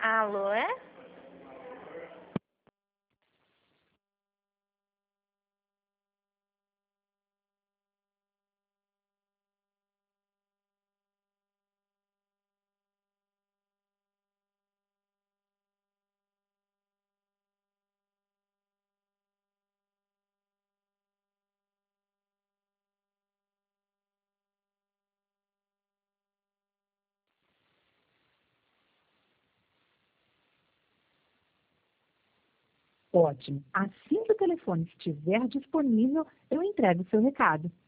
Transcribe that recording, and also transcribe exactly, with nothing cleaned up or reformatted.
Alô, é? Ótimo. Assim que o telefone estiver disponível, eu entrego o seu recado.